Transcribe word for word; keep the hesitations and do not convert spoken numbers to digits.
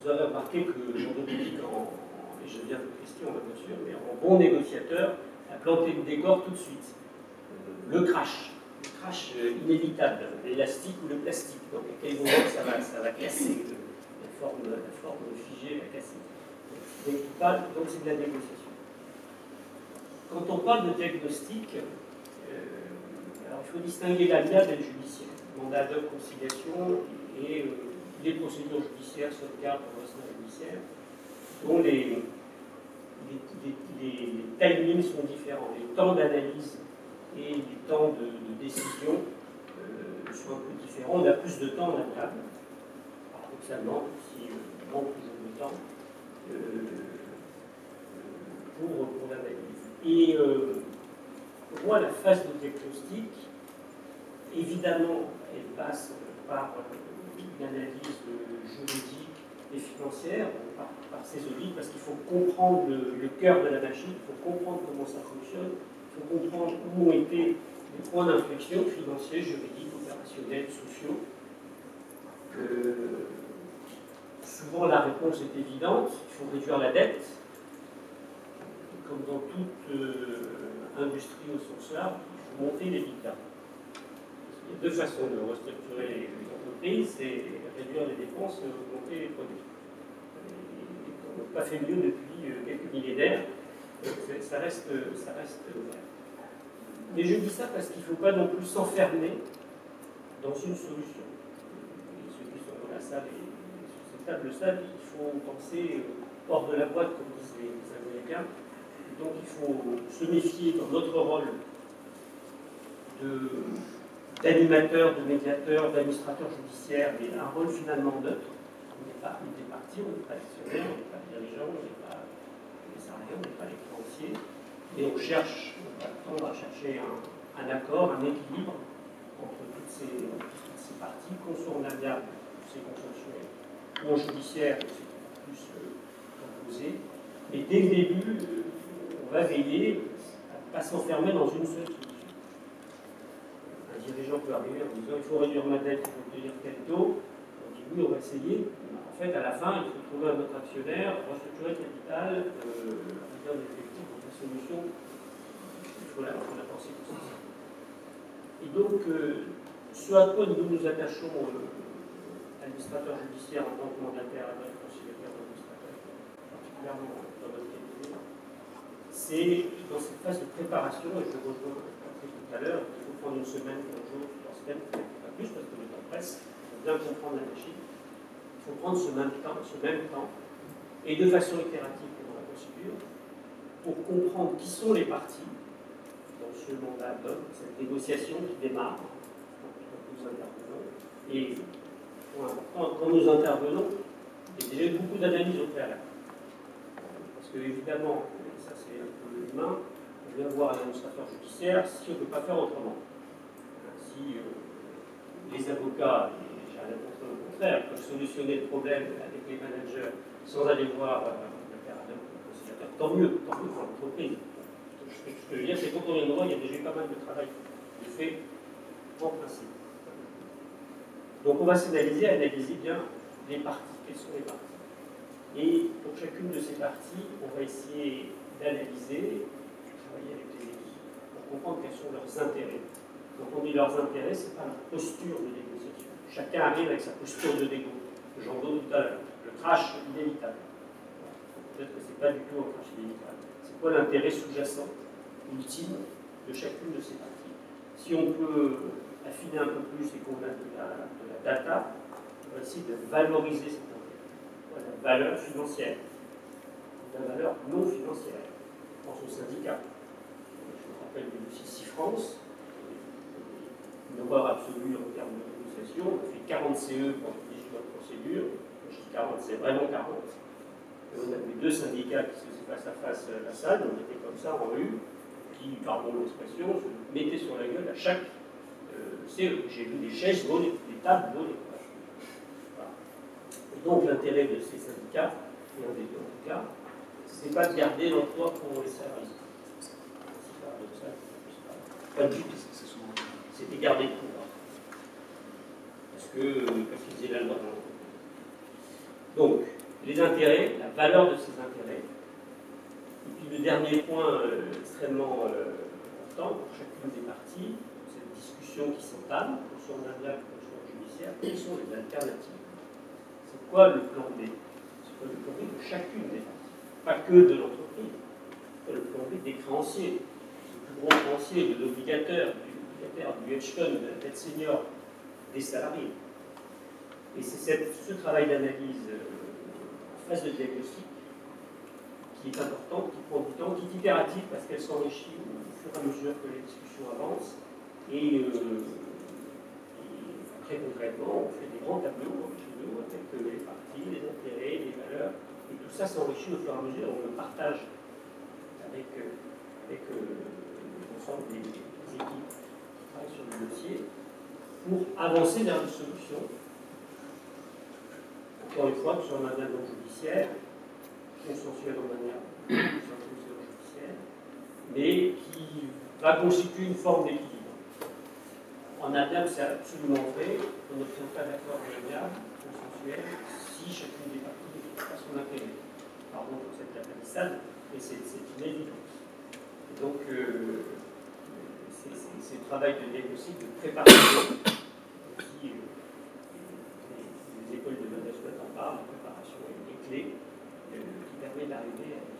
vous avez remarqué que Jean-Dominique, en, et je viens de question bien sûr, mais en bon négociateur, a planté le décor tout de suite. Le crash, le crash inévitable, l'élastique ou le plastique. Donc à quel moment ça va, ça va casser, le, la, forme, la forme figée va casser. Donc c'est de la négociation. Quand on parle de diagnostic, euh, alors il faut distinguer l'amiable et le judiciaire. Mandat de conciliation et euh, les procédures judiciaires, sauvegarde, redressement judiciaire, dont les, les, les, les, les timings sont différents. Les temps d'analyse et les temps de, de décision euh, sont un peu différents. On a plus de temps en amiable, paradoxalement, si on manque toujours de temps euh, pour, pour l'analyse. Et euh, pour moi, la phase de diagnostic, évidemment, elle passe par une analyse juridique et financière, par, par ces audits, parce qu'il faut comprendre le, le cœur de la machine, il faut comprendre comment ça fonctionne, il faut comprendre où ont été les points d'inflexion financiers, juridiques, opérationnels, sociaux. Euh, souvent, la réponse est évidente, il faut réduire la dette, comme dans toute euh, industrie au sens large, il faut monter les l'État. Il y a deux façons de restructurer les entreprises, c'est réduire les dépenses et augmenter les produits. Et on n'a pas fait mieux depuis quelques millénaires, donc ça reste, ça reste ouvert. Mais je dis ça parce qu'il ne faut pas non plus s'enfermer dans une solution. Et ceux qui sont dans la salle et sur cette table le savent, il faut penser hors de la boîte, comme disent les, les Américains. Donc il faut se méfier dans notre rôle de d'animateur, de médiateur, d'administrateur judiciaire, mais un rôle finalement neutre. On n'est pas des parties, on n'est pas actionnaire, on n'est pas dirigeant, on n'est pas les salariés, on n'est pas les créanciers. Et on cherche, on va tendre à chercher un, un accord, un équilibre entre toutes ces, toutes ces parties, qu'on soit en amiable, c'est consensuel, ou en judiciaire, c'est plus euh, composé. Mais dès le début, euh, on va veiller à ne pas s'enfermer dans une seule solution. Un dirigeant peut arriver en disant il faut réduire ma dette, il faut obtenir tel taux. On dit oui, on va essayer. En fait, à la fin, il faut trouver un autre actionnaire, restructurer le capital, euh, réduire l'effectif. Donc la solution, il faut la, faut la penser comme ça. Et donc, euh, ce à quoi nous nous attachons, euh, administrateur judiciaire en tant que mandataire, conciliateur d'administrateur, particulièrement dans notre cabinet, c'est dans cette phase de préparation, et je rejoins tout à l'heure, il faut prendre une semaine, quinze jours, trois semaines, peut-être pas plus, parce que le temps presse, pour bien comprendre la machine. Il faut prendre ce même temps, ce même temps, et de façon itérative dans la procédure, pour comprendre qui sont les parties dans ce mandat d'homme, cette négociation qui démarre quand nous intervenons. Et point important, quand nous intervenons, il y a déjà beaucoup d'analyses au préalable. Parce que évidemment, ça c'est un peu humain, on vient voir un administrateur judiciaire si on ne peut pas faire autrement. Si euh, les avocats, et j'ai rien contre le contraire, peuvent solutionner le problème avec les managers sans aller voir euh, le caradeur ou le conciliateur, tant mieux, tant mieux pour l'entreprise. Ce que je veux dire, c'est qu'au premier moment, il y a déjà eu pas mal de travail de fait en principe. Donc on va s'analyser, analyser bien les parties, quelles sont les parties. Et pour chacune de ces parties, on va essayer d'analyser, travailler avec les équipes, pour comprendre quels sont leurs intérêts. Quand on dit leurs intérêts, ce n'est pas leur posture de négociation. Chacun arrive avec sa posture de négo. J'en donne tout à l'heure. Le crash inévitable. Peut-être que ce n'est pas du tout un crash inévitable. C'est quoi l'intérêt sous-jacent, ultime, de chacune de ces parties? Si on peut affiner un peu plus et qu'on a de la, de la data, on va essayer de valoriser cette intérêt. La valeur financière, la valeur non financière. Je pense au syndicat. Je me rappelle du dossier SIFRance, une horreur absolue en termes de négociation. On a fait quarante C E pour les de procédure. Je dis quarante, c'est vraiment quarante. Et on avait deux syndicats qui se faisaient face à face à la salle, on était comme ça en rue, qui, pardon l'expression, se mettaient sur la gueule à chaque euh, C E. J'ai vu des chaises volées, des tables volées. Voilà. Et donc l'intérêt de ces syndicats, et un des deux en tout cas, c'est pas de garder l'emploi pour les salariés. C'est paradoxal. Pas du tout. C'était garder le pouvoir. Parce que, parce qu'ils faisaient la loi dans l'entreprise. Donc, les intérêts, la valeur de ces intérêts. Et puis le dernier point euh, extrêmement euh, important pour chacune des parties, cette discussion qui s'entame, que ce soit en amiable, que ce soit en judiciaire, quelles sont les alternatives? C'est quoi le plan B? C'est quoi le plan B de chacune des parties? Pas que de l'entreprise, le plan B des créanciers, du plus gros créancier, de l'obligateur, du obligataire, du hedge fund, de la dette senior, des salariés. Et c'est ce travail d'analyse euh, en phase de diagnostic qui est important, qui prend du temps, qui est itératif parce qu'elle s'enrichit au fur et à mesure que les discussions avancent. Et, euh, et très concrètement, on fait des grands tableaux chez nous avec les parties, les intérêts, les valeurs. Et tout ça s'enrichit au fur et à mesure, on le partage avec, avec euh, l'ensemble des, des équipes qui travaillent sur le dossier pour avancer vers une solution. Encore une fois, que ce soit en manière non judiciaire, consensuelle en manière consensuelle judiciaire, mais qui va constituer une forme d'équilibre. En amiable, c'est absolument vrai, on n'obtient pas d'accord en amiable, consensuel, si chacune des parties n'est pas son intérêt. Pardon pour cette palissade, mais c'est une évidence. Et donc, euh, c'est le travail de diagnostic, de préparation, aussi, euh, les, les écoles de management en parlent, la préparation est une clé euh, qui permet d'arriver à